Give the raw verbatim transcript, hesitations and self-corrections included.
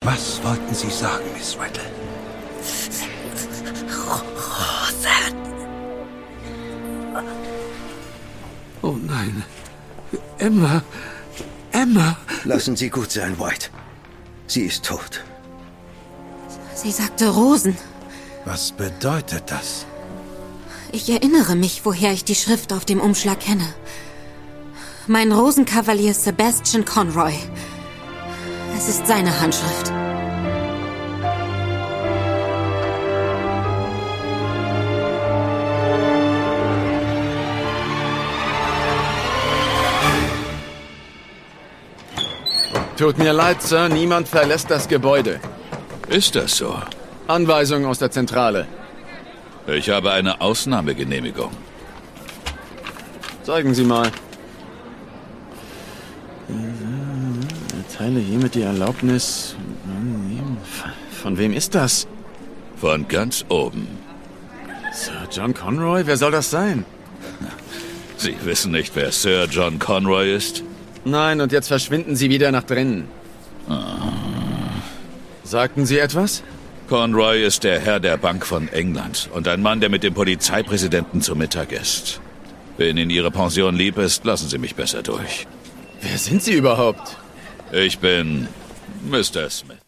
Was wollten Sie sagen, Miss Rattle? Rosen. Oh nein. Emma. Emma. Lassen Sie gut sein, White. Sie ist tot. Sie sagte Rosen. Was bedeutet das? Ich erinnere mich, woher ich die Schrift auf dem Umschlag kenne. Mein Rosenkavalier Sebastian Conroy. Es ist seine Handschrift. Tut mir leid, Sir, niemand verlässt das Gebäude. Ist das so? Anweisung aus der Zentrale. Ich habe eine Ausnahmegenehmigung. Zeigen Sie mal. Erteile hiermit die Erlaubnis. Von wem ist das? Von ganz oben. Sir John Conroy? Wer soll das sein? Sie wissen nicht, wer Sir John Conroy ist? Nein, und jetzt verschwinden Sie wieder nach drinnen. Ah. Sagten Sie etwas? Conroy ist der Herr der Bank von England und ein Mann, der mit dem Polizeipräsidenten zu Mittag isst. Wenn Ihnen Ihre Pension lieb ist, lassen Sie mich besser durch. Wer sind Sie überhaupt? Ich bin Mister Smith.